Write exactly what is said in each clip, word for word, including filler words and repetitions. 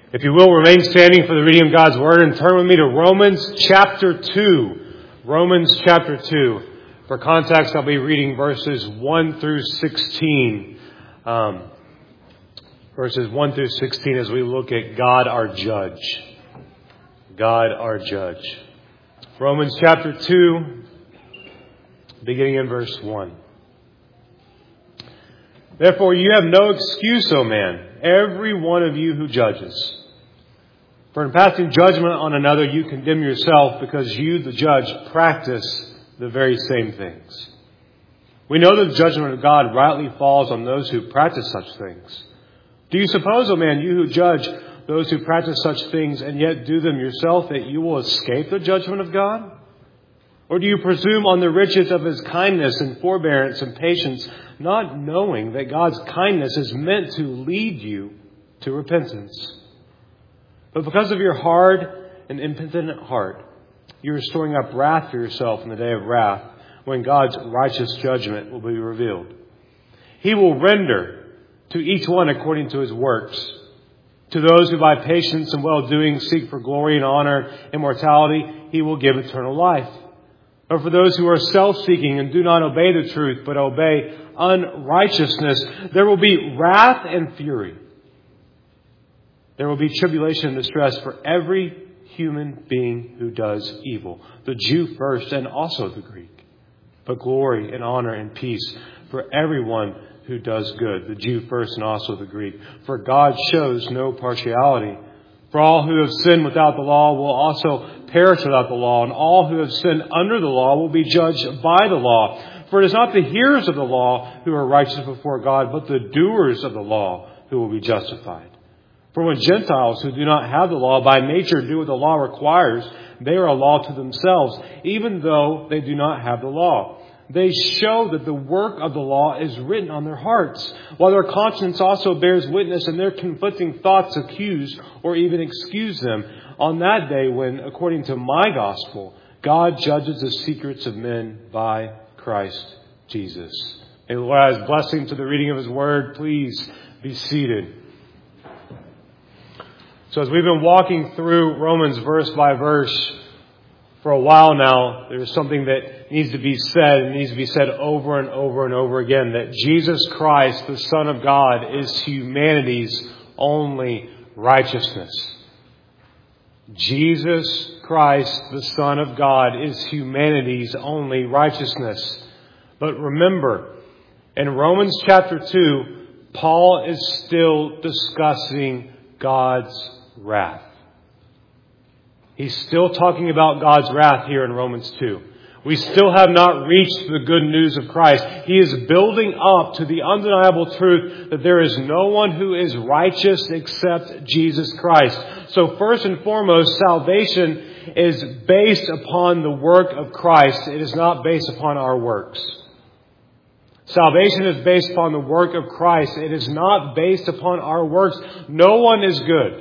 If you will, remain standing for the reading of God's Word and turn with me to Romans chapter two. Romans chapter two. For context, I'll be reading verses one through sixteen. Um, verses one through sixteen as we look at God our Judge. God our Judge. Romans chapter two, beginning in verse one. Therefore you have no excuse, O man, every one of you who judges. For in passing judgment on another, you condemn yourself, because you, the judge, practice the very same things. We know that the judgment of God rightly falls on those who practice such things. Do you suppose, O man, you who judge those who practice such things and yet do them yourself, that you will escape the judgment of God? Or do you presume on the riches of His kindness and forbearance and patience, not knowing that God's kindness is meant to lead you to repentance? But because of your hard and impenitent heart, you are storing up wrath for yourself in the day of wrath, when God's righteous judgment will be revealed. He will render to each one according to his works. To those who by patience and well-doing seek for glory and honor, immortality, He will give eternal life. But for those who are self-seeking and do not obey the truth, but obey unrighteousness, there will be wrath and fury. There will be tribulation and distress for every human being who does evil, the Jew first and also the Greek. But glory and honor and peace for everyone who does good, the Jew first and also the Greek. For God shows no partiality. For all who have sinned without the law will also perish without the law, and all who have sinned under the law will be judged by the law. For it is not the hearers of the law who are righteous before God, but the doers of the law who will be justified. For when Gentiles who do not have the law by nature do what the law requires, they are a law to themselves, even though they do not have the law. They show that the work of the law is written on their hearts, while their conscience also bears witness, and their conflicting thoughts accuse or even excuse them on that day when, according to my gospel, God judges the secrets of men by Christ Jesus. May the Lord add His blessing to the reading of His Word. Please be seated. So as we've been walking through Romans verse by verse for a while now, there's something that needs to be said, and needs to be said over and over and over again, that Jesus Christ, the Son of God, is humanity's only righteousness. Jesus Christ, the Son of God, is humanity's only righteousness. But remember, in Romans chapter two, Paul is still discussing God's wrath. He's still talking about God's wrath here in Romans two. We still have not reached the good news of Christ. He is building up to the undeniable truth that there is no one who is righteous except Jesus Christ. So first and foremost, salvation is based upon the work of Christ. It is not based upon our works. Salvation is based upon the work of Christ. It is not based upon our works. No one is good.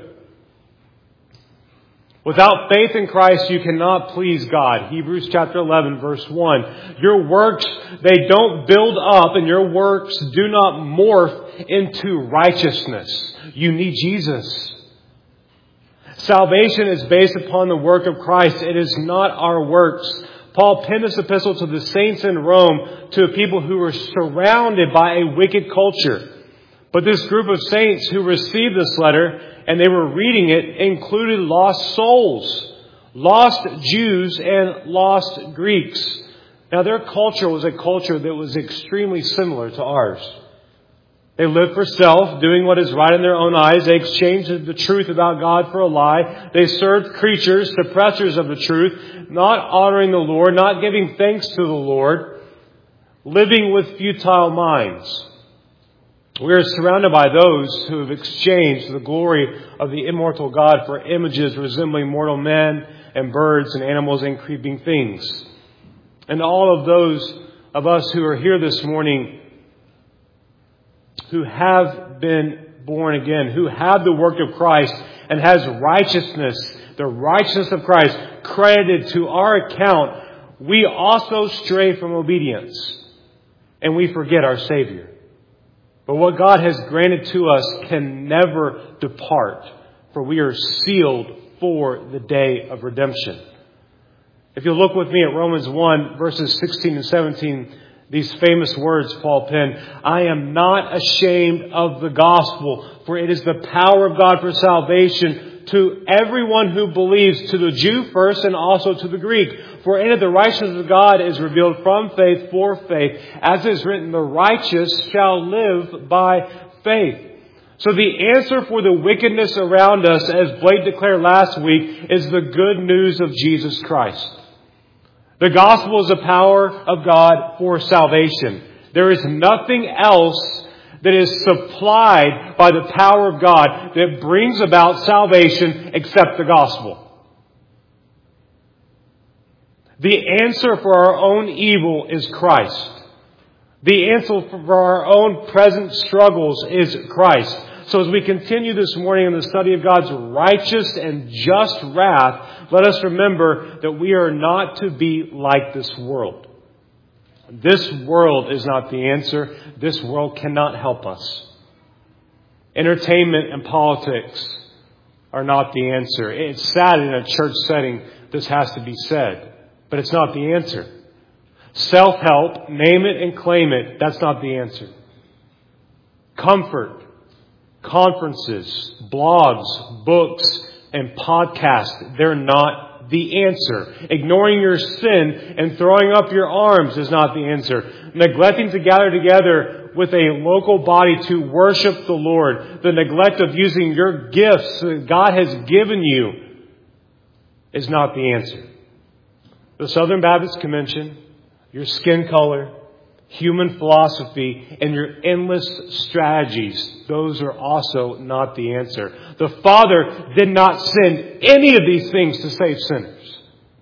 Without faith in Christ, you cannot please God. Hebrews chapter eleven, verse one. Your works, they don't build up, and your works do not morph into righteousness. You need Jesus. Salvation is based upon the work of Christ. It is not our works. Paul penned this epistle to the saints in Rome, to a people who were surrounded by a wicked culture. But this group of saints who received this letter, and they were reading it, included lost souls, lost Jews and lost Greeks. Now their culture was a culture that was extremely similar to ours. They lived for self, doing what is right in their own eyes. They exchanged the truth about God for a lie. They served creatures, suppressors of the truth, not honoring the Lord, not giving thanks to the Lord, living with futile minds. We are surrounded by those who have exchanged the glory of the immortal God for images resembling mortal men and birds and animals and creeping things. And all of those of us who are here this morning who have been born again, who have the work of Christ and has righteousness, the righteousness of Christ credited to our account, we also stray from obedience and we forget our Savior. But what God has granted to us can never depart for we are sealed for the day of redemption. If you look with me at Romans one, verses sixteen and seventeen, these famous words Paul penned, I am not ashamed of the gospel, for it is the power of God for salvation to everyone who believes, to the Jew first and also to the Greek. For in it the righteousness of God is revealed from faith for faith. As is written, the righteous shall live by faith. So the answer for the wickedness around us, as Blake declared last week, is the good news of Jesus Christ. The gospel is the power of God for salvation. There is nothing else that is supplied by the power of God that brings about salvation except the gospel. The answer for our own evil is Christ. The answer for our own present struggles is Christ. So as we continue this morning in the study of God's righteous and just wrath, let us remember that we are not to be like this world. This world is not the answer. This world cannot help us. Entertainment and politics are not the answer. It's sad in a church setting this has to be said, but it's not the answer. Self-help, name it and claim it, that's not the answer. Comfort, conferences, blogs, books, and podcasts, they're not the answer. Ignoring your sin and throwing up your arms is not the answer. Neglecting to gather together with a local body to worship the Lord, the neglect of using your gifts that God has given you is not the answer. The Southern Baptist Convention, your skin color, human philosophy, and your endless strategies, those are also not the answer. The Father did not send any of these things to save sinners.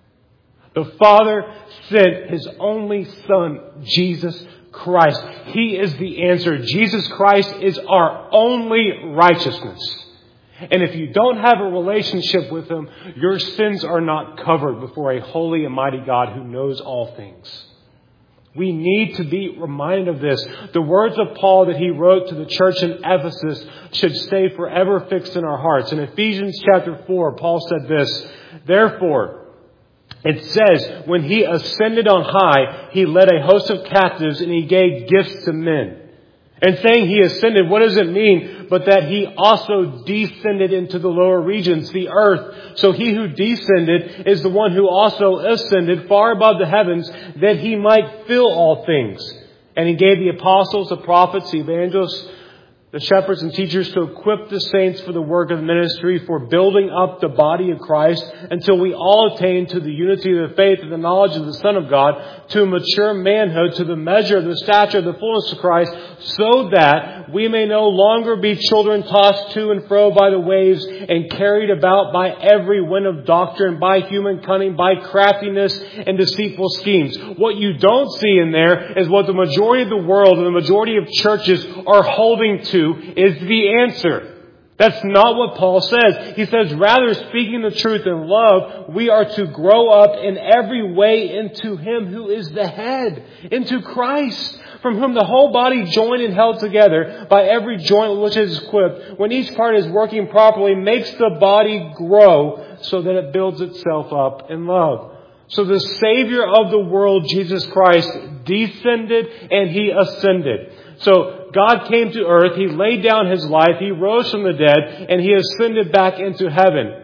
The Father sent His only Son, Jesus Christ. He is the answer. Jesus Christ is our only righteousness. And if you don't have a relationship with Him, your sins are not covered before a holy and mighty God who knows all things. We need to be reminded of this. The words of Paul that he wrote to the church in Ephesus should stay forever fixed in our hearts. In Ephesians chapter four, Paul said this, therefore, it says, when He ascended on high, He led a host of captives and He gave gifts to men. And saying He ascended, what does it mean? But that He also descended into the lower regions, the earth. So He who descended is the one who also ascended far above the heavens, that He might fill all things. And He gave the apostles, the prophets, the evangelists, the shepherds and teachers to equip the saints for the work of ministry, for building up the body of Christ, until we all attain to the unity of the faith and the knowledge of the Son of God, to mature manhood, to the measure of the stature of the fullness of Christ, so that we may no longer be children tossed to and fro by the waves and carried about by every wind of doctrine, by human cunning, by craftiness and deceitful schemes. What you don't see in there is what the majority of the world and the majority of churches are holding to is the answer. That's not what Paul says. He says, rather, speaking the truth in love, we are to grow up in every way into Him who is the head, into Christ, from whom the whole body joined and held together by every joint which is equipped, when each part is working properly, makes the body grow so that it builds itself up in love. So the Savior of the world, Jesus Christ, descended and He ascended. So God came to earth, He laid down His life, He rose from the dead, and He ascended back into heaven.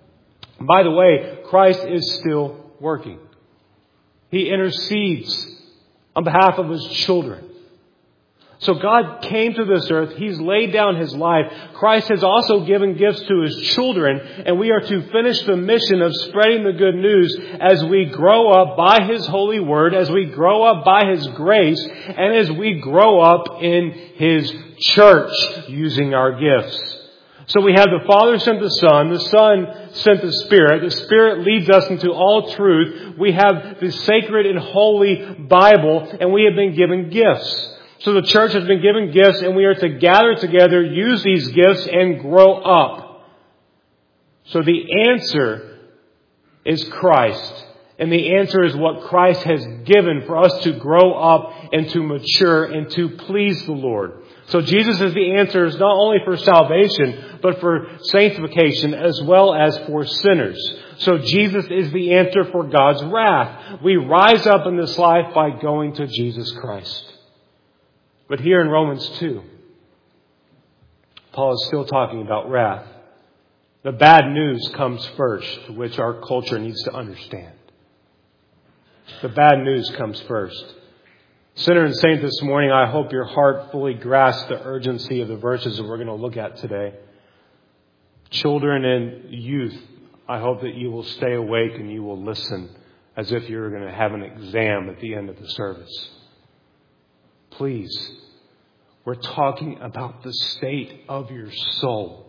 By the way, Christ is still working. He intercedes on behalf of His children. So God came to this earth. He's laid down His life. Christ has also given gifts to His children, and we are to finish the mission of spreading the good news as we grow up by His holy word, as we grow up by His grace, and as we grow up in His church using our gifts. So we have the Father sent the Son, the Son sent the Spirit, the Spirit leads us into all truth. We have the sacred and holy Bible, and we have been given gifts. So the church has been given gifts, and we are to gather together, use these gifts, and grow up. So the answer is Christ. And the answer is what Christ has given for us to grow up and to mature and to please the Lord. So Jesus is the answer not only for salvation, but for sanctification as well as for sinners. So Jesus is the answer for God's wrath. We rise up in this life by going to Jesus Christ. But here in Romans two, Paul is still talking about wrath. The bad news comes first, which our culture needs to understand. The bad news comes first. Sinner and saint, this morning, I hope your heart fully grasps the urgency of the verses that we're going to look at today. Children and youth, I hope that you will stay awake and you will listen as if you're going to have an exam at the end of the service. Please, we're talking about the state of your soul.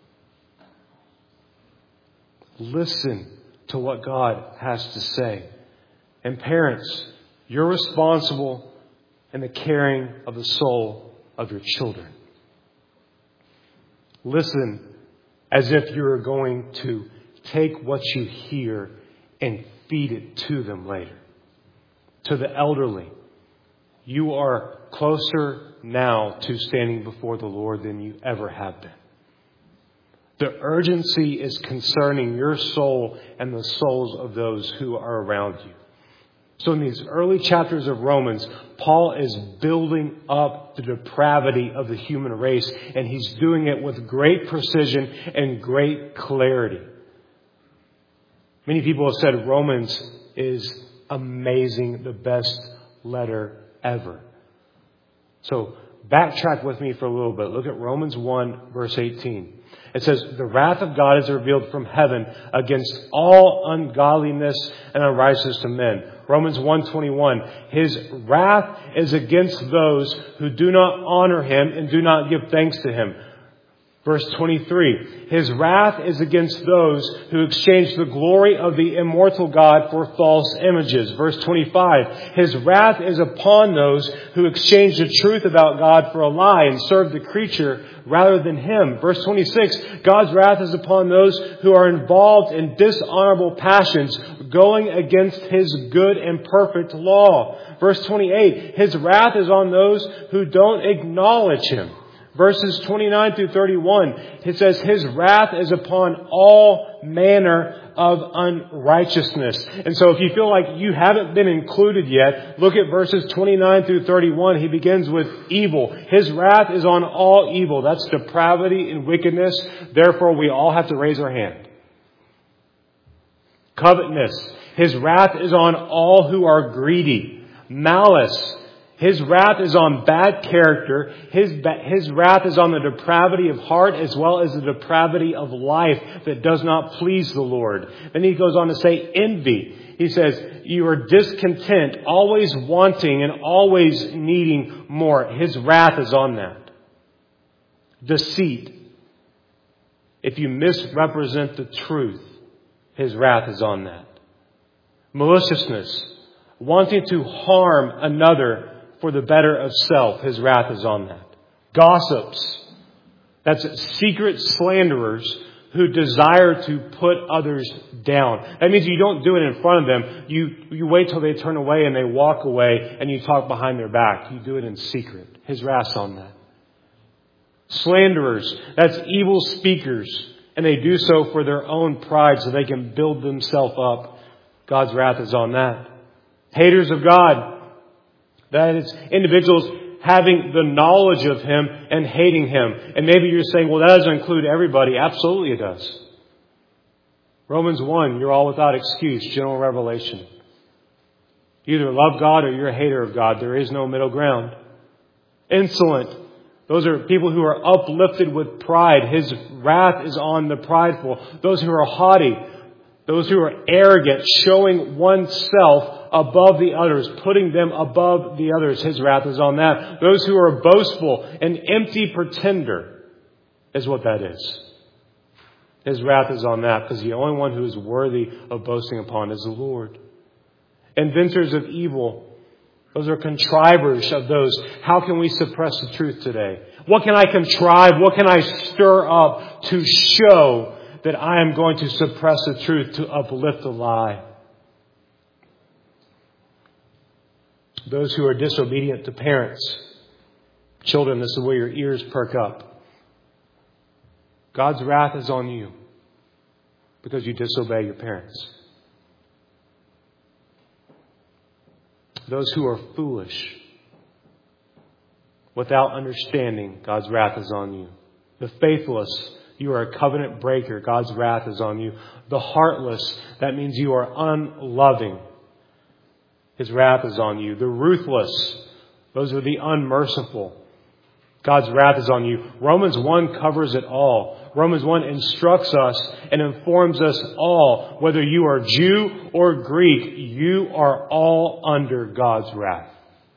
Listen to what God has to say. And parents, you're responsible in the caring of the soul of your children. Listen as if you're going to take what you hear and feed it to them later. To the elderly, you are closer now to standing before the Lord than you ever have been. The urgency is concerning your soul and the souls of those who are around you. So in these early chapters of Romans, Paul is building up the depravity of the human race, and he's doing it with great precision and great clarity. Many people have said Romans is amazing, the best letter ever. So backtrack with me for a little bit. Look at Romans one, verse eighteen. It says, the wrath of God is revealed from heaven against all ungodliness and unrighteousness of men. Romans one twenty-one. His wrath is against those who do not honor him and do not give thanks to him. Verse twenty-three. His wrath is against those who exchange the glory of the immortal God for false images. Verse twenty-five. His wrath is upon those who exchange the truth about God for a lie and serve the creature rather than him. Verse twenty-six. God's wrath is upon those who are involved in dishonorable passions, going against his good and perfect law. Verse twenty-eight. His wrath is on those who don't acknowledge him. Verses twenty-nine through thirty-one, it says, his wrath is upon all manner of unrighteousness. And so if you feel like you haven't been included yet, look at verses twenty-nine through thirty-one. He begins with evil. His wrath is on all evil. That's depravity and wickedness. Therefore, we all have to raise our hand. Covetousness. His wrath is on all who are greedy. Malice. His wrath is on bad character. His, his wrath is on the depravity of heart as well as the depravity of life that does not please the Lord. Then he goes on to say envy. He says, you are discontent, always wanting and always needing more. His wrath is on that. Deceit. If you misrepresent the truth, his wrath is on that. Maliciousness. Wanting to harm another for the better of self. His wrath is on that. Gossips. That's secret slanderers who desire to put others down. That means you don't do it in front of them. You, you wait till they turn away and they walk away and you talk behind their back. You do it in secret. His wrath's on that. Slanderers. That's evil speakers. And they do so for their own pride so they can build themselves up. God's wrath is on that. Haters of God. That is individuals having the knowledge of him and hating him. And maybe you're saying, well, that doesn't include everybody. Absolutely it does. Romans one, you're all without excuse. General revelation. You either love God or you're a hater of God. There is no middle ground. Insolent. Those are people who are uplifted with pride. His wrath is on the prideful. Those who are haughty. Those who are arrogant, showing oneself above the others, putting them above the others. His wrath is on that. Those who are boastful, an empty pretender is what that is. His wrath is on that because the only one who is worthy of boasting upon is the Lord. Inventors of evil. Those are contrivers of those. How can we suppress the truth today? What can I contrive? What can I stir up to show that I am going to suppress the truth, to uplift the lie? Those who are disobedient to parents. Children, this is where your ears perk up. God's wrath is on you because you disobey your parents. Those who are foolish, without understanding, God's wrath is on you. The faithless, you are a covenant breaker. God's wrath is on you. The heartless, that means you are unloving. His wrath is on you. The ruthless, those are the unmerciful. God's wrath is on you. Romans one covers it all. Romans one instructs us and informs us all, whether you are Jew or Greek, you are all under God's wrath.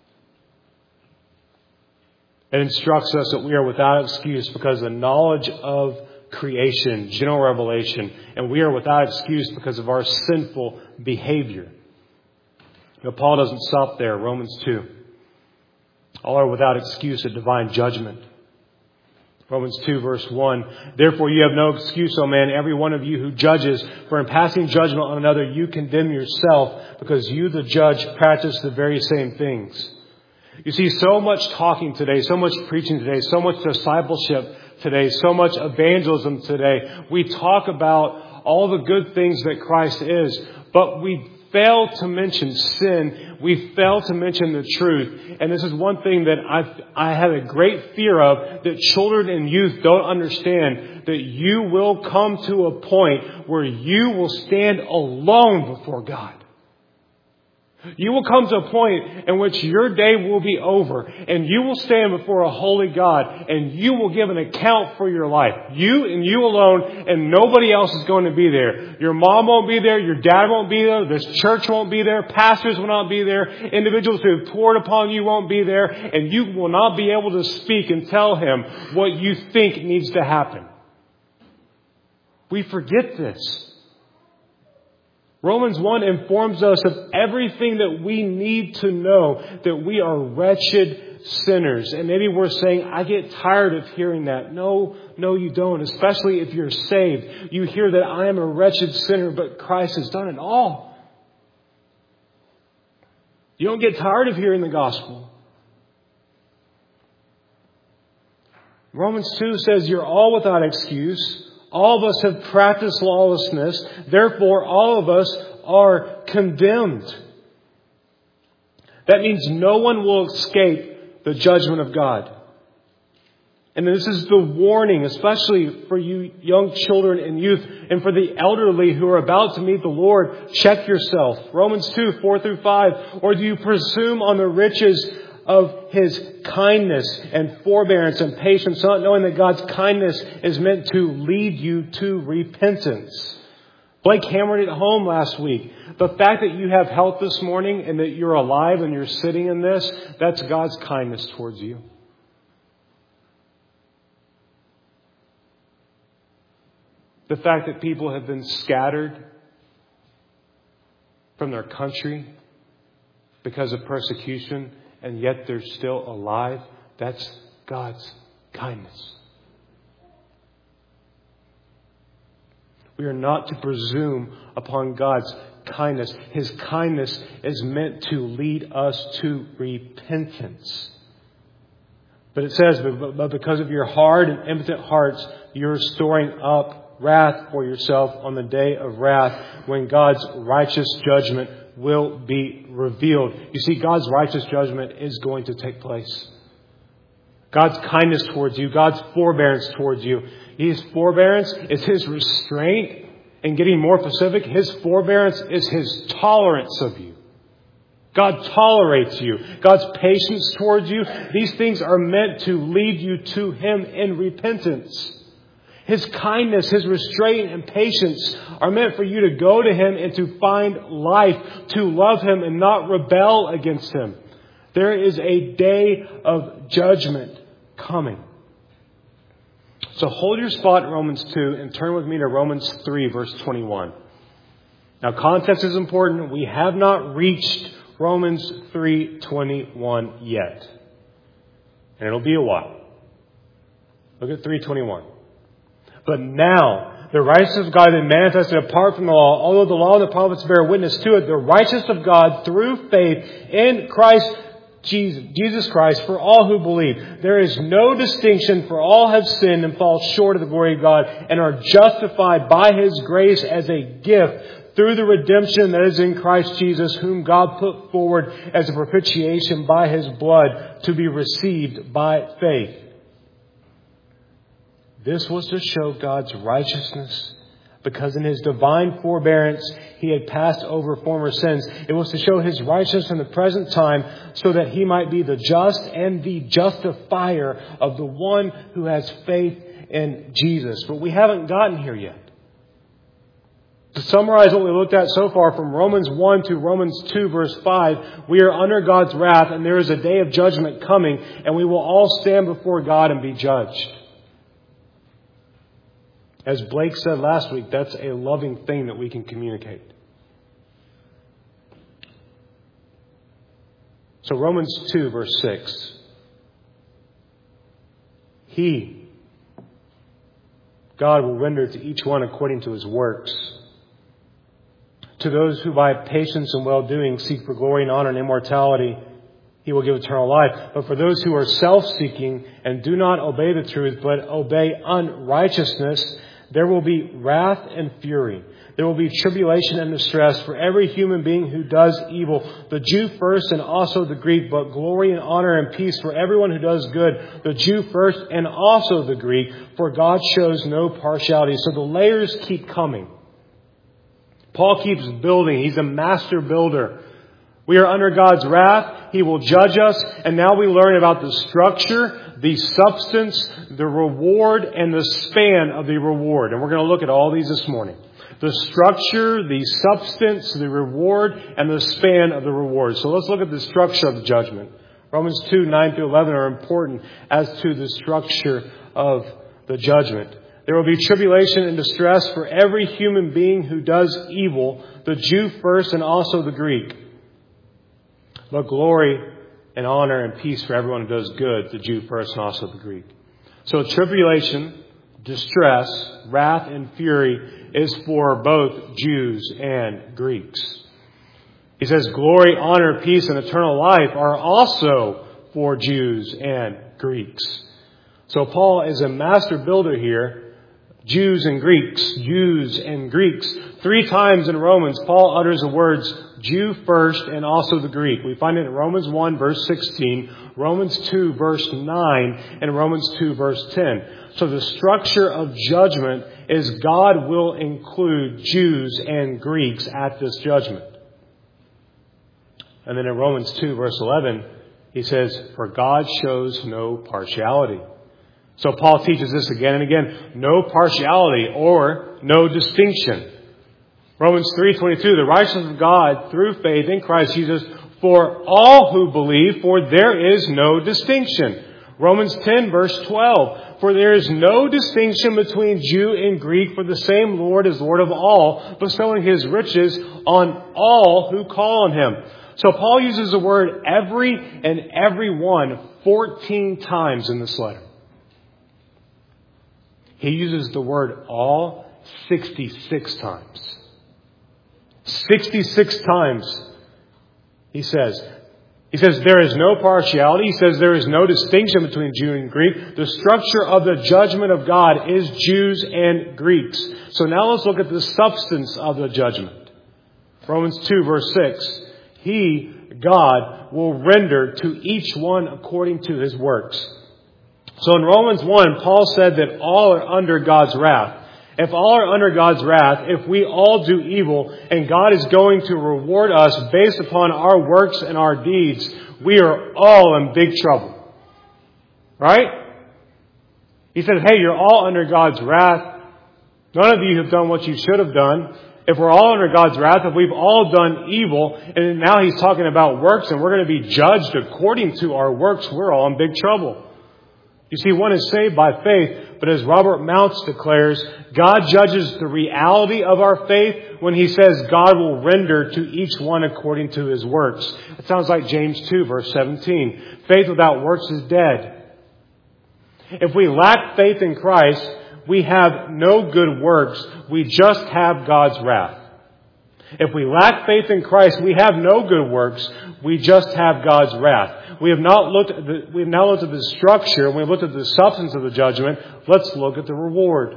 It instructs us that we are without excuse because of the knowledge of creation, general revelation, and we are without excuse because of our sinful behavior. But Paul doesn't stop there. Romans two. All are without excuse at divine judgment. Romans two verse one. Therefore you have no excuse, O man, every one of you who judges, for in passing judgment on another you condemn yourself, because you, the judge, practice the very same things. You see, so much talking today, so much preaching today, so much discipleship today, so much evangelism today. We talk about all the good things that Christ is, but we fail to mention sin. We fail to mention the truth. And this is one thing that I've, I have a great fear of, that children and youth don't understand, that you will come to a point where you will stand alone before God. You will come to a point in which your day will be over and you will stand before a holy God and you will give an account for your life. You and you alone, and nobody else is going to be there. Your mom won't be there. Your dad won't be there. This church won't be there. Pastors will not be there. Individuals who have poured upon you won't be there. And you will not be able to speak and tell him what you think needs to happen. We forget this. Romans one informs us of everything that we need to know, that we are wretched sinners. And maybe we're saying, I get tired of hearing that. No, no, you don't. Especially if you're saved. You hear that I am a wretched sinner, but Christ has done it all. You don't get tired of hearing the gospel. Romans two says you're all without excuse. All of us have practiced lawlessness. Therefore, all of us are condemned. That means no one will escape the judgment of God. And this is the warning, especially for you young children and youth, and for the elderly who are about to meet the Lord. Check yourself. Romans two, four through five. Or do you presume on the riches of His kindness and forbearance and patience, not knowing that God's kindness is meant to lead you to repentance? Blake hammered it home last week. The fact that you have health this morning and that you're alive and you're sitting in this, that's God's kindness towards you. The fact that people have been scattered from their country because of persecution, and yet they're still alive, that's God's kindness. We are not to presume upon God's kindness. His kindness is meant to lead us to repentance. But it says, but because of your hard and impotent hearts, you're storing up wrath for yourself on the day of wrath, when God's righteous judgment will be revealed. You see, God's righteous judgment is going to take place. God's kindness towards you, God's forbearance towards you. His forbearance is His restraint. And getting more specific, His forbearance is His tolerance of you. God tolerates you. God's patience towards you. These things are meant to lead you to Him in repentance. His kindness, His restraint and patience are meant for you to go to Him and to find life, to love Him and not rebel against Him. There is a day of judgment coming. So hold your spot in Romans two and turn with me to Romans three, verse twenty-one. Now, context is important. We have not reached Romans three twenty-one yet. And it'll be a while. Look at three twenty-one. But now, the righteousness of God is manifested apart from the law, although the law and the prophets bear witness to it. The righteousness of God through faith in Christ Jesus, Jesus Christ for all who believe. There is no distinction, for all have sinned and fall short of the glory of God and are justified by His grace as a gift through the redemption that is in Christ Jesus, whom God put forward as a propitiation by His blood to be received by faith. This was to show God's righteousness, because in His divine forbearance He had passed over former sins. It was to show His righteousness in the present time, so that He might be the just and the justifier of the one who has faith in Jesus. But we haven't gotten here yet. To summarize what we looked at so far from Romans one to Romans two verse five, we are under God's wrath and there is a day of judgment coming, and we will all stand before God and be judged. As Blake said last week, that's a loving thing that we can communicate. So Romans two verse six. He, God, will render to each one according to his works. To those who by patience and well-doing seek for glory and honor and immortality, He will give eternal life. But for those who are self-seeking and do not obey the truth, but obey unrighteousness, there will be wrath and fury. There will be tribulation and distress for every human being who does evil, the Jew first and also the Greek, but glory and honor and peace for everyone who does good, the Jew first and also the Greek, for God shows no partiality. So the layers keep coming. Paul keeps building. He's a master builder. We are under God's wrath. He will judge us. And now we learn about the structure, the substance, the reward, and the span of the reward. And we're going to look at all these this morning. The structure, the substance, the reward, and the span of the reward. So let's look at the structure of the judgment. Romans two, nine through eleven are important as to the structure of the judgment. There will be tribulation and distress for every human being who does evil, the Jew first and also the Greek. But glory and honor and peace for everyone who does good, the Jew first and also the Greek. So tribulation, distress, wrath, and fury is for both Jews and Greeks. He says glory, honor, peace, and eternal life are also for Jews and Greeks. So Paul is a master builder here. Jews and Greeks, Jews and Greeks. Three times in Romans, Paul utters the words Jew first and also the Greek. We find it in Romans one verse sixteen, Romans two verse nine, and Romans two verse ten. So the structure of judgment is God will include Jews and Greeks at this judgment. And then in Romans two verse eleven, he says, for God shows no partiality. So Paul teaches this again and again. No partiality or no distinction. Romans three twenty-two, the righteousness of God through faith in Christ Jesus for all who believe, for there is no distinction. Romans ten verse twelve, for there is no distinction between Jew and Greek, for the same Lord is Lord of all, bestowing His riches on all who call on Him. So Paul uses the word every and everyone fourteen times in this letter. He uses the word all sixty-six times. sixty-six times he says. He says there is no partiality. He says there is no distinction between Jew and Greek. The structure of the judgment of God is Jews and Greeks. So now let's look at the substance of the judgment. Romans two verse six. He, God, will render to each one according to his works. So in Romans one, Paul said that all are under God's wrath. If all are under God's wrath, if we all do evil, and God is going to reward us based upon our works and our deeds, we are all in big trouble. Right? He said, hey, you're all under God's wrath. None of you have done what you should have done. If we're all under God's wrath, if we've all done evil, and now he's talking about works, and we're going to be judged according to our works, we're all in big trouble. You see, one is saved by faith, but as Robert Mounce declares, God judges the reality of our faith when He says God will render to each one according to his works. It sounds like James two verse seventeen. Faith without works is dead. If we lack faith in Christ, we have no good works. We just have God's wrath. If we lack faith in Christ, we have no good works. We just have God's wrath. we have not looked at the, we have now looked at the structure and we have looked at the substance of the judgment. Let's look at the reward.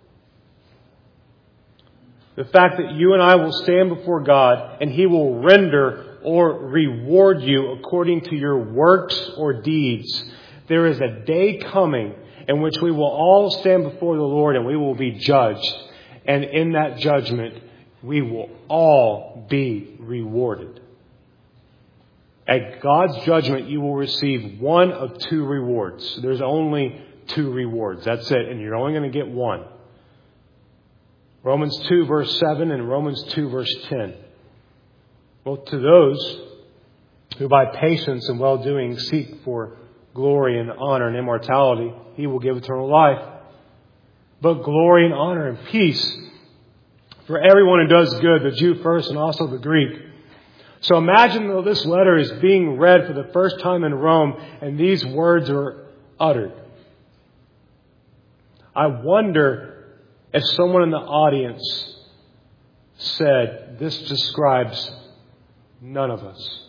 The fact that you and I will stand before God and He will render or reward you according to your works or deeds. There is a day coming in which we will all stand before the Lord and we will be judged. And in that judgment, we will all be rewarded. At God's judgment, you will receive one of two rewards. There's only two rewards. That's it. And you're only going to get one. Romans two verse seven and Romans two verse ten. Well, to those who by patience and well-doing seek for glory and honor and immortality, He will give eternal life. But glory and honor and peace for everyone who does good, the Jew first and also the Greek. So imagine that this letter is being read for the first time in Rome and these words are uttered. I wonder if someone in the audience said, this describes none of us.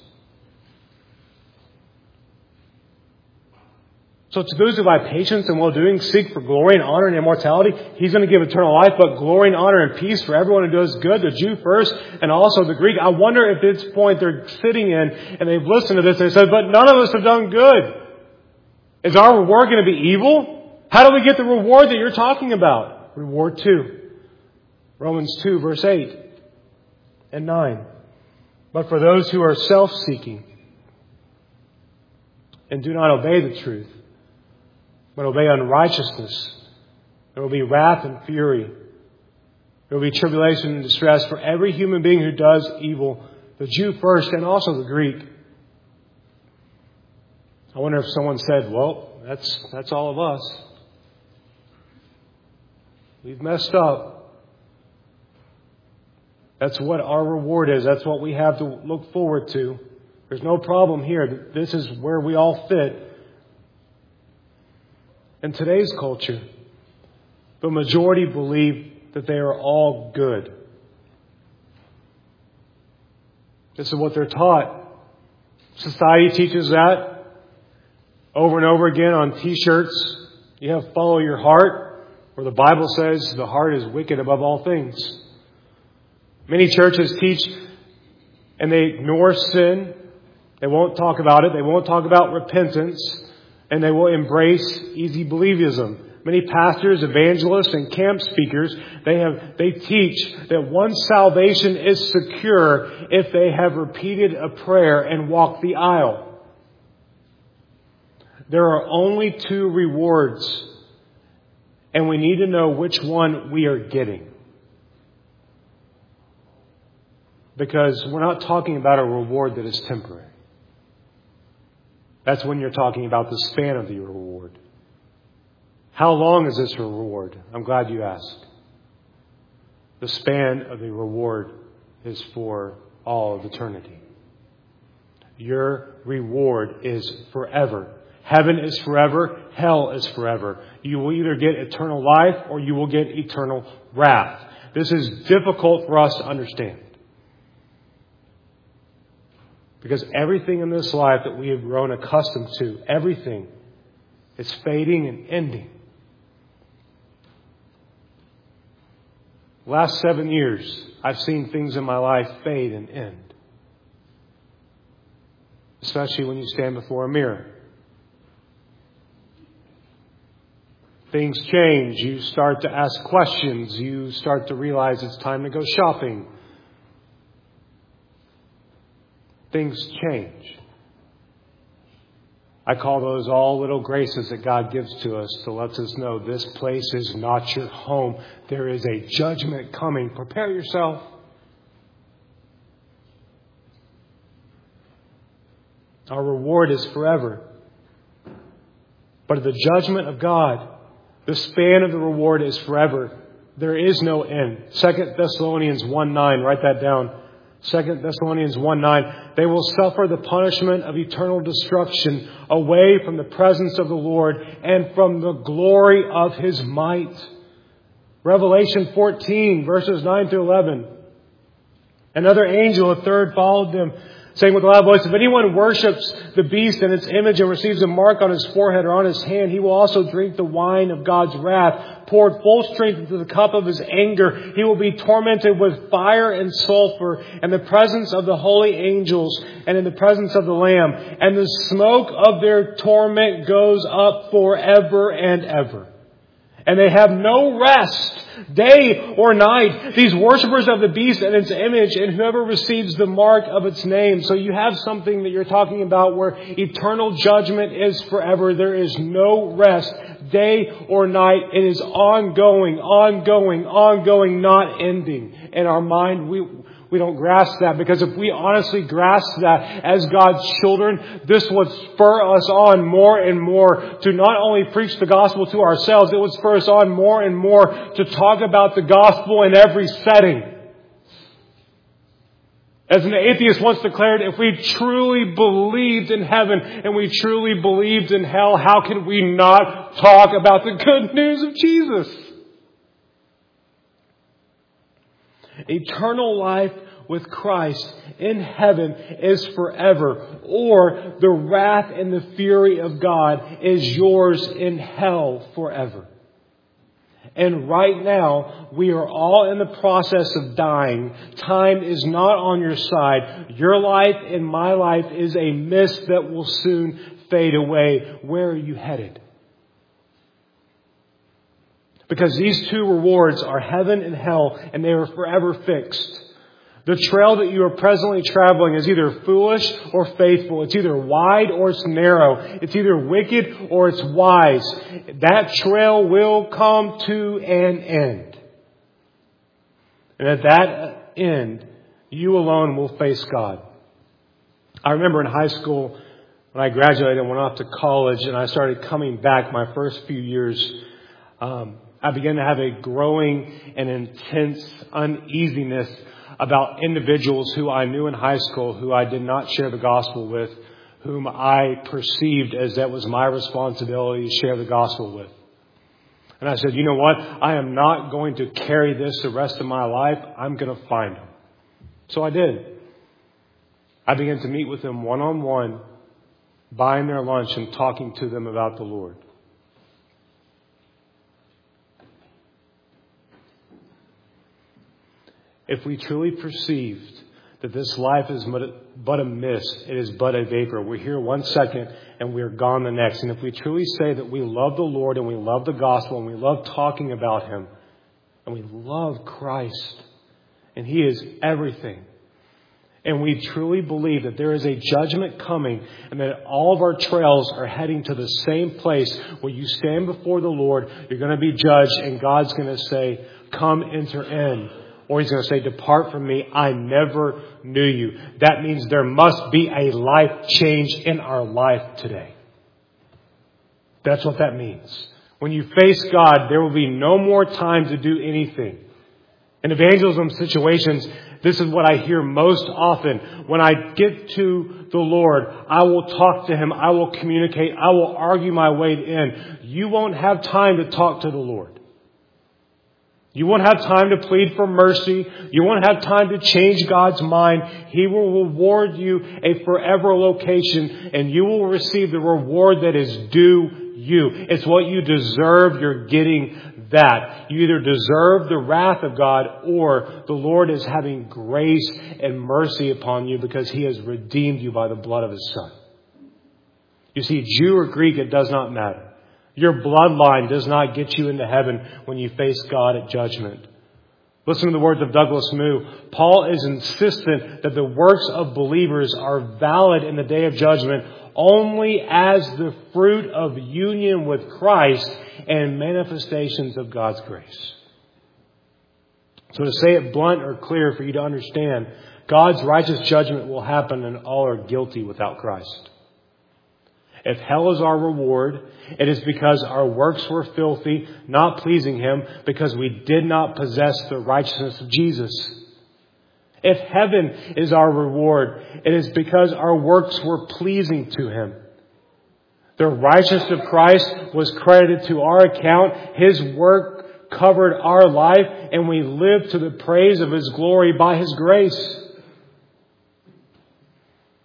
So to those who by patience and well-doing seek for glory and honor and immortality, He's going to give eternal life, but glory and honor and peace for everyone who does good, the Jew first and also the Greek. I wonder if at this point they're sitting in and they've listened to this and they said, but none of us have done good. Is our reward going to be evil? How do we get the reward that you're talking about? Reward two. Romans two verse eight and nine. But for those who are self-seeking and do not obey the truth, but obey unrighteousness, there will be wrath and fury. There will be tribulation and distress for every human being who does evil, the Jew first and also the Greek. I wonder if someone said, well, that's that's all of us. We've messed up. That's what our reward is. That's what we have to look forward to. There's no problem here. This is where we all fit. In today's culture, the majority believe that they are all good. This is what they're taught. Society teaches that over and over again on T-shirts. You have follow your heart, where the Bible says the heart is wicked above all things. Many churches teach and they ignore sin. They won't talk about it. They won't talk about repentance. And they will embrace easy believism. Many pastors, evangelists, and camp speakers, they have they teach that one's salvation is secure if they have repeated a prayer and walked the aisle. There are only two rewards, and we need to know which one we are getting. Because we're not talking about a reward that is temporary. That's when you're talking about the span of the reward. How long is this reward? I'm glad you asked. The span of the reward is for all of eternity. Your reward is forever. Heaven is forever. Hell is forever. You will either get eternal life or you will get eternal wrath. This is difficult for us to understand. Because everything in this life that we have grown accustomed to, everything is fading and ending. Last seven years, I've seen things in my life fade and end. Especially when you stand before a mirror. Things change. You start to ask questions. You start to realize it's time to go shopping. Things change. I call those all little graces that God gives to us to let us know this place is not your home. There is a judgment coming. Prepare yourself. Our reward is forever. But the judgment of God, the span of the reward is forever. There is no end. Second Thessalonians one nine, write that down. Second Thessalonians one nine, they will suffer the punishment of eternal destruction away from the presence of the Lord and from the glory of His might. Revelation fourteen, verses nine through eleven. Another angel, a third, followed them, saying with a loud voice, if anyone worships the beast and its image and receives a mark on his forehead or on his hand, he will also drink the wine of God's wrath, poured full strength into the cup of his anger. He will be tormented with fire and sulfur in the presence of the holy angels and in the presence of the Lamb. And the smoke of their torment goes up forever and ever. And they have no rest, day or night, these worshippers of the beast and its image, and whoever receives the mark of its name. So you have something that you're talking about where eternal judgment is forever. There is no rest, day or night. It is ongoing, ongoing, ongoing, not ending. In our mind, we... We don't grasp that, because if we honestly grasp that as God's children, this would spur us on more and more to not only preach the gospel to ourselves, it would spur us on more and more to talk about the gospel in every setting. As an atheist once declared, if we truly believed in heaven and we truly believed in hell, how can we not talk about the good news of Jesus? Eternal life with Christ in heaven is forever, or the wrath and the fury of God is yours in hell forever. And right now, we are all in the process of dying. Time is not on your side. Your life and my life is a mist that will soon fade away. Where are you headed? Because these two rewards are heaven and hell, and they are forever fixed. The trail that you are presently traveling is either foolish or faithful. It's either wide or it's narrow. It's either wicked or it's wise. That trail will come to an end. And at that end, you alone will face God. I remember in high school, when I graduated and went off to college and I started coming back my first few years, um, I began to have a growing and intense uneasiness about individuals who I knew in high school who I did not share the gospel with, whom I perceived as that was my responsibility to share the gospel with. And I said, you know what? I am not going to carry this the rest of my life. I'm going to find them. So I did. I began to meet with them one-on-one, buying their lunch and talking to them about the Lord. If we truly perceived that this life is but a mist, it is but a vapor. We're here one second and we're gone the next. And if we truly say that we love the Lord and we love the gospel and we love talking about Him and we love Christ and He is everything, and we truly believe that there is a judgment coming and that all of our trails are heading to the same place where you stand before the Lord, you're going to be judged and God's going to say, come enter in. Or He's going to say, depart from me, I never knew you. That means there must be a life change in our life today. That's what that means. When you face God, there will be no more time to do anything. In evangelism situations, this is what I hear most often. When I get to the Lord, I will talk to Him. I will communicate. I will argue my way in. You won't have time to talk to the Lord. You won't have time to plead for mercy. You won't have time to change God's mind. He will reward you a forever location, and you will receive the reward that is due you. It's what you deserve. You're getting that. You either deserve the wrath of God, or the Lord is having grace and mercy upon you because He has redeemed you by the blood of His Son. You see, Jew or Greek, it does not matter. Your bloodline does not get you into heaven when you face God at judgment. Listen to the words of Douglas Moo. Paul is insistent that the works of believers are valid in the day of judgment only as the fruit of union with Christ and manifestations of God's grace. So to say it blunt or clear for you to understand, God's righteous judgment will happen and all are guilty without Christ. If hell is our reward, it is because our works were filthy, not pleasing Him, because we did not possess the righteousness of Jesus. If heaven is our reward, it is because our works were pleasing to Him. The righteousness of Christ was credited to our account. His work covered our life, and we lived to the praise of His glory by His grace.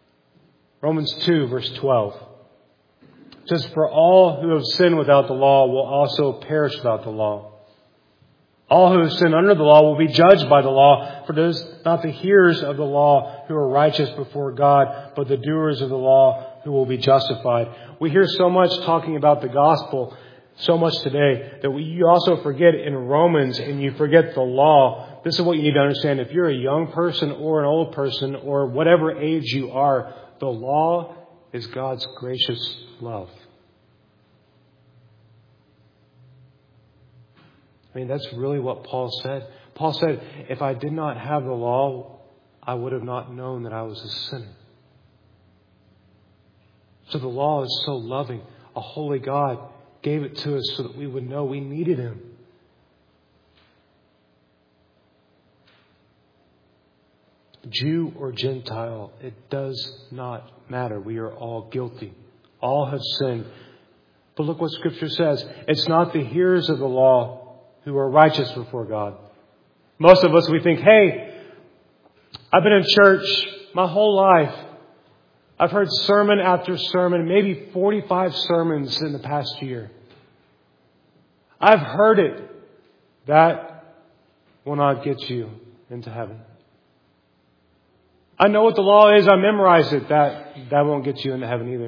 Romans two, verse twelve. It says, for all who have sinned without the law will also perish without the law. All who have sinned under the law will be judged by the law, for it is not the hearers of the law who are righteous before God, but the doers of the law who will be justified. We hear so much talking about the gospel, so much today, that we, you also forget in Romans, and you forget the law. This is what you need to understand. If you're a young person or an old person or whatever age you are, the law is God's gracious love. I mean, that's really what Paul said. Paul said, if I did not have the law, I would have not known that I was a sinner. So the law is so loving. A holy God gave it to us so that we would know we needed Him. Jew or Gentile, it does not matter. We are all guilty. All have sinned. But look what Scripture says. It's not the hearers of the law who are righteous before God. Most of us, we think, hey, I've been in church my whole life. I've heard sermon after sermon, maybe forty-five sermons in the past year. I've heard it. That will not get you into heaven. I know what the law is. I memorized it. That, that won't get you into heaven either.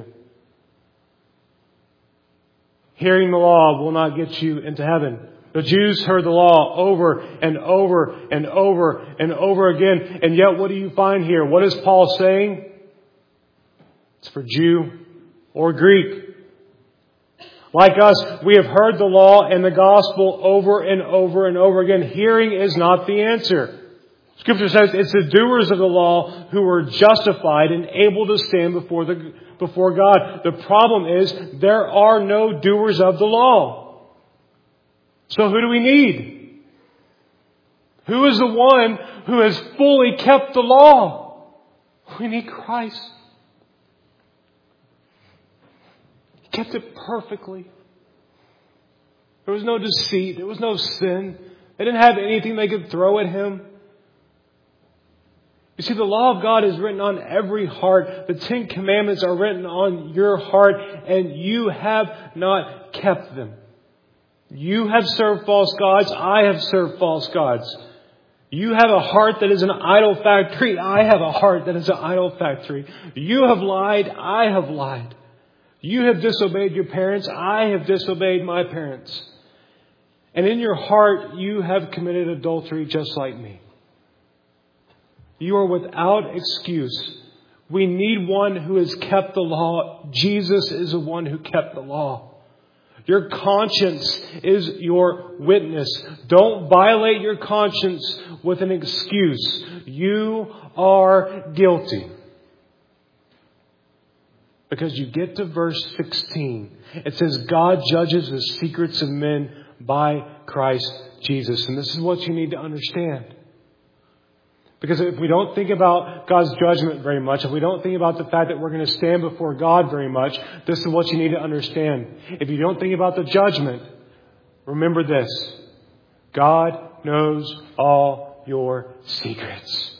Hearing the law will not get you into heaven. The Jews heard the law over and over and over and over again. And yet what do you find here? What is Paul saying? It's for Jew or Greek. Like us, we have heard the law and the gospel over and over and over again. Hearing is not the answer. Scripture says it's the doers of the law who are justified and able to stand before the before God. The problem is there are no doers of the law. So who do we need? Who is the one who has fully kept the law? We need Christ. He kept it perfectly. There was no deceit. There was no sin. They didn't have anything they could throw at Him. You see, the law of God is written on every heart. The Ten Commandments are written on your heart, and you have not kept them. You have served false gods. I have served false gods. You have a heart that is an idol factory. I have a heart that is an idol factory. You have lied. I have lied. You have disobeyed your parents. I have disobeyed my parents. And in your heart, you have committed adultery just like me. You are without excuse. We need one who has kept the law. Jesus is the one who kept the law. Your conscience is your witness. Don't violate your conscience with an excuse. You are guilty. Because you get to verse sixteen. It says, God judges the secrets of men by Christ Jesus. And this is what you need to understand. Because if we don't think about God's judgment very much, if we don't think about the fact that we're going to stand before God very much, this is what you need to understand. If you don't think about the judgment, remember this. God knows all your secrets.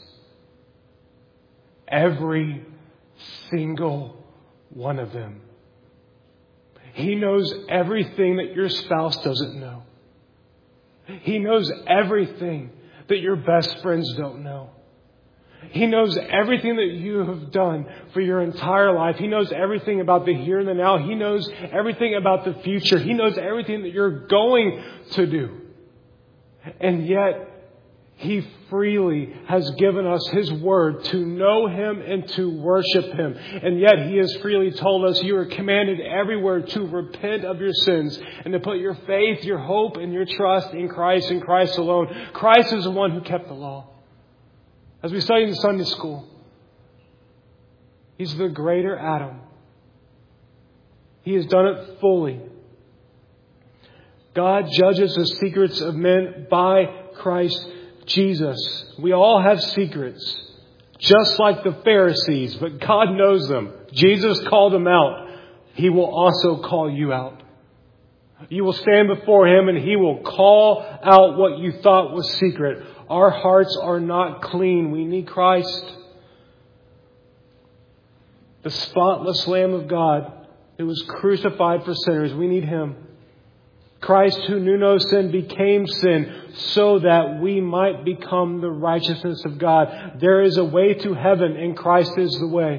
Every single one of them. He knows everything that your spouse doesn't know. He knows everything that your best friends don't know. He knows everything that you have done for your entire life. He knows everything about the here and the now. He knows everything about the future. He knows everything that you're going to do. And yet, He freely has given us His word to know Him and to worship Him. And yet He has freely told us you are commanded everywhere to repent of your sins and to put your faith, your hope, and your trust in Christ and Christ alone. Christ is the one who kept the law. As we study in Sunday school, He's the greater Adam. He has done it fully. God judges the secrets of men by Christ Jesus. We all have secrets, just like the Pharisees, but God knows them. Jesus called them out. He will also call you out. You will stand before Him and He will call out what you thought was secret. Our hearts are not clean. We need Christ. the spotless Lamb of God who was crucified for sinners. We need Him. Christ, who knew no sin, became sin so that we might become the righteousness of God. There is a way to heaven, and Christ is the way.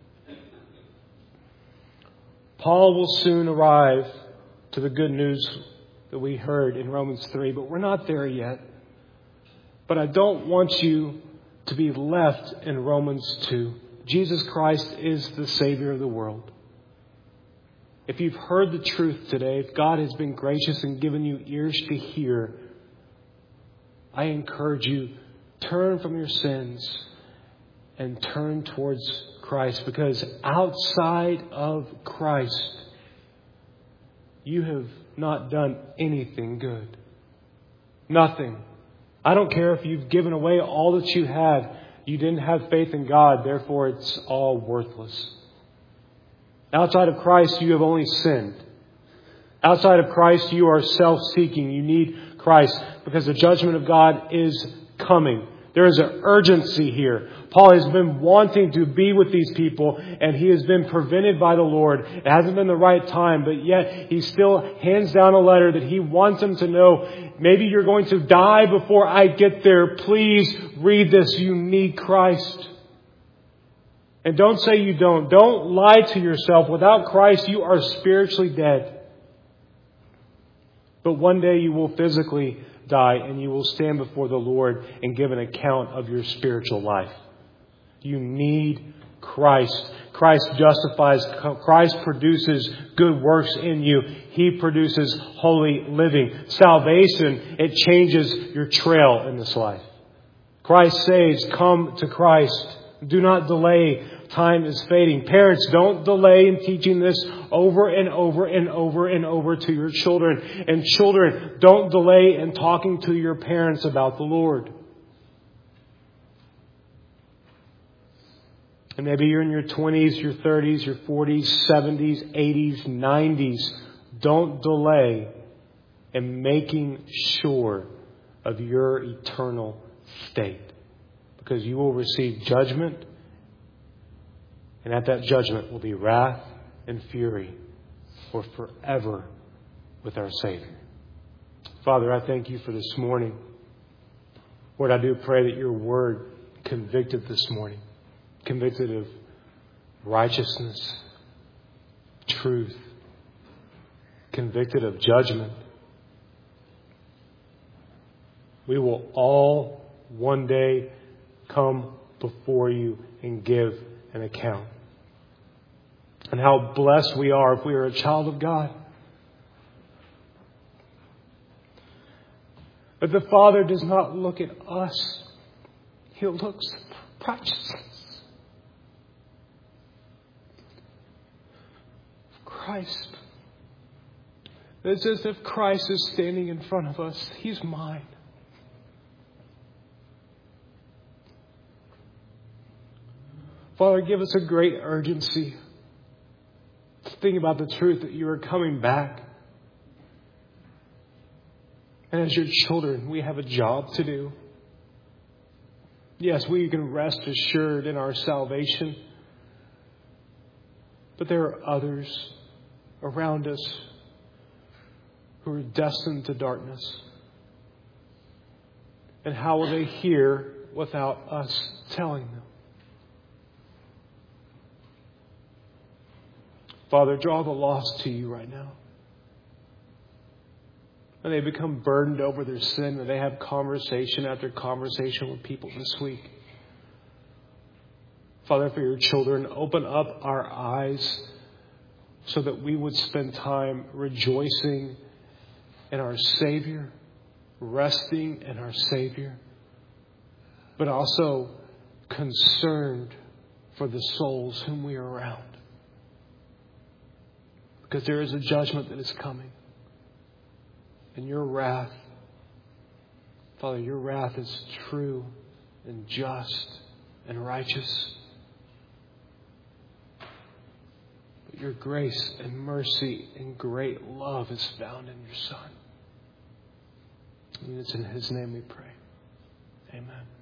Paul will soon arrive to the good news that we heard in Romans three, but we're not there yet. But I don't want you to be left in Romans two. Jesus Christ is the Savior of the world. If you've heard the truth today, if God has been gracious and given you ears to hear, I encourage you, turn from your sins and turn towards Christ. Because outside of Christ, you have not done anything good. Nothing. I don't care if you've given away all that you had. You didn't have faith in God, therefore it's all worthless. Outside of Christ, you have only sinned. Outside of Christ, you are self-seeking. You need Christ because the judgment of God is coming. There is an urgency here. Paul has been wanting to be with these people, and he has been prevented by the Lord. It hasn't been the right time, but yet he still hands down a letter that he wants them to know, maybe you're going to die before I get there. Please read this. You need Christ. And don't say you don't. Don't lie to yourself. Without Christ, you are spiritually dead. But one day you will physically die and you will stand before the Lord and give an account of your spiritual life. You need Christ. Christ justifies. Christ produces good works in you. He produces holy living. Salvation, it changes your trail in this life. Christ saves, come to Christ. Do not delay. Time is fading. Parents, don't delay in teaching this over and over and over and over to your children. And children, don't delay in talking to your parents about the Lord. And maybe you're in your twenties, your thirties, your forties, seventies, eighties, nineties. Don't delay in making sure of your eternal state. Because you will receive judgment. And at that judgment will be wrath and fury for forever with our Savior. Father, I thank you for this morning. Lord, I do pray that your word convicted this morning. Convicted of righteousness, truth. Convicted of judgment. We will all one day come before you and give an account. And how blessed we are if we are a child of God. But the Father does not look at us. He looks at righteousness. Christ. It's as if Christ is standing in front of us. He's mine. Father, give us a great urgency to think about the truth that you are coming back. And as your children, we have a job to do. Yes, we can rest assured in our salvation. But there are others around us who are destined to darkness. And how will they hear without us telling them? Father, draw the lost to you right now. And they become burdened over their sin, and they have conversation after conversation with people this week. Father, for your children, open up our eyes so that we would spend time rejoicing in our Savior, resting in our Savior, but also concerned for the souls whom we are around. Because there is a judgment that is coming. And your wrath, Father, your wrath is true and just and righteous. But your grace and mercy and great love is found in your Son. And it's in His name we pray. Amen.